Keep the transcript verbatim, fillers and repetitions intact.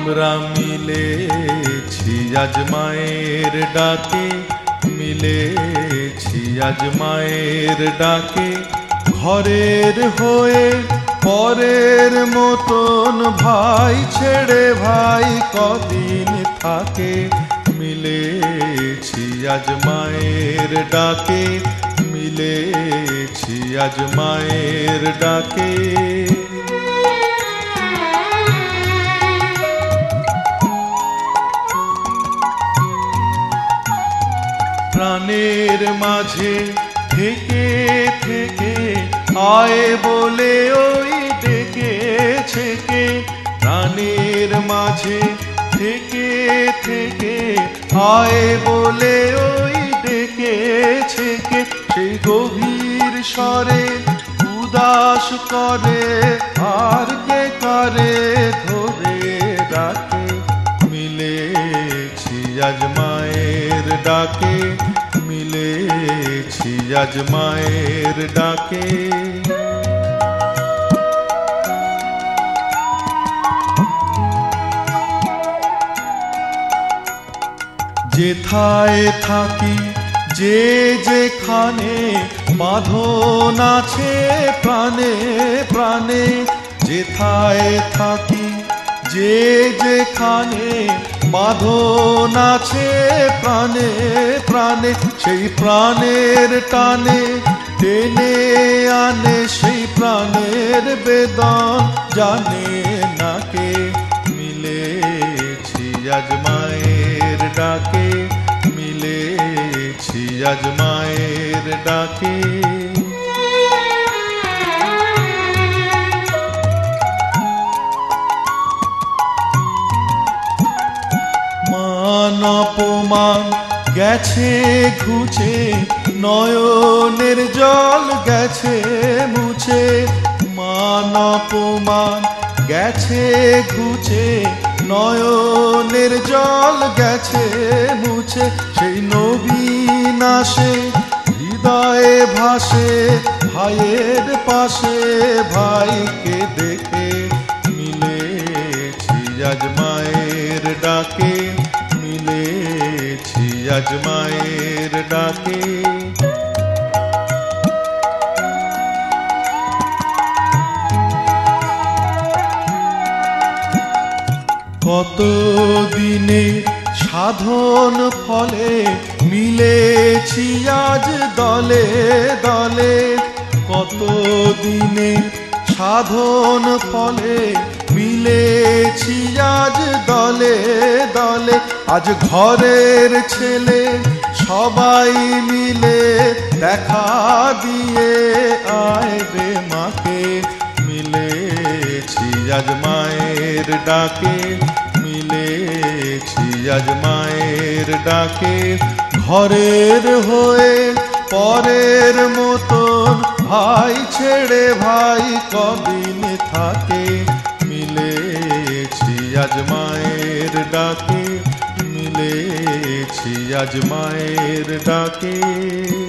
আমরা মিলেছি আজ মায়ের ডাকে, মিলেছি আজ মায়ের ডাকে। ঘরের হয়ে পরের মতন ভাই ছেড়ে ভাই কদিন থাকে। মিলেছি আজ মায়ের ডাকে, মিলেছি আজ মায়ের ডাকে। প্রাণের মাঝে থেকে থেকে আয় বলে ওই ডেকেছে কে। প্রাণের মাঝে থেকে থেকে আয় বলে ওই ডেকেছে কে। সেই গভীর স্বরে উদাস করে আর কে করে ধরে রাখে। মিলেছি আজ মায়ের ডাকে, মিলেছি আজ মায়ের ডাকে। যেথায় থাকি যে যেখানে বাঁধন আছে প্রাণে প্রাণে। যেথায় থাকি যে যেখানে বাঁধন আছে প্রাণে প্রাণে। সেই প্রাণের টানে টেনে আনে, সেই প্রাণের বেদন জানে না কে। মিলেছি আজ মায়ের ডাকে, মিলেছি আজ মায়ের ডাকে। মান অপমান গেছে ঘুচে, নয়নের জল গেছে মুছে। মান অপমান গেছে ঘুচে, নয়নের জল গেছে মুছে। সেই নবীন আসে হৃদয়ে ভাসে, ভাইয়ের পাশে ভাইকে দেখে। মিলেছি আজ মায়ের ডাকে, মিলেছি আজ মায়ের ডাকে। কত দিনে সাধন ফলে মিলেছি আজ দলে দলে। কত দিনে সাধন ফলে মিলেছি আজ দলে দলে। আজ ঘরের ছেলে সবাই মিলে দেখা দিয়ে আয় রে মাকে। মিলেছি আজ মায়ের ডাকে, মিলেছি আজ মায়ের ডাকে। ঘরের হয়ে পরের মতন ভাই ছেড়ে ভাই কদিন থাকে। মিলেছি আজ মায়ের ডাকে, মিলেছি আজ মায়ের ডাকে।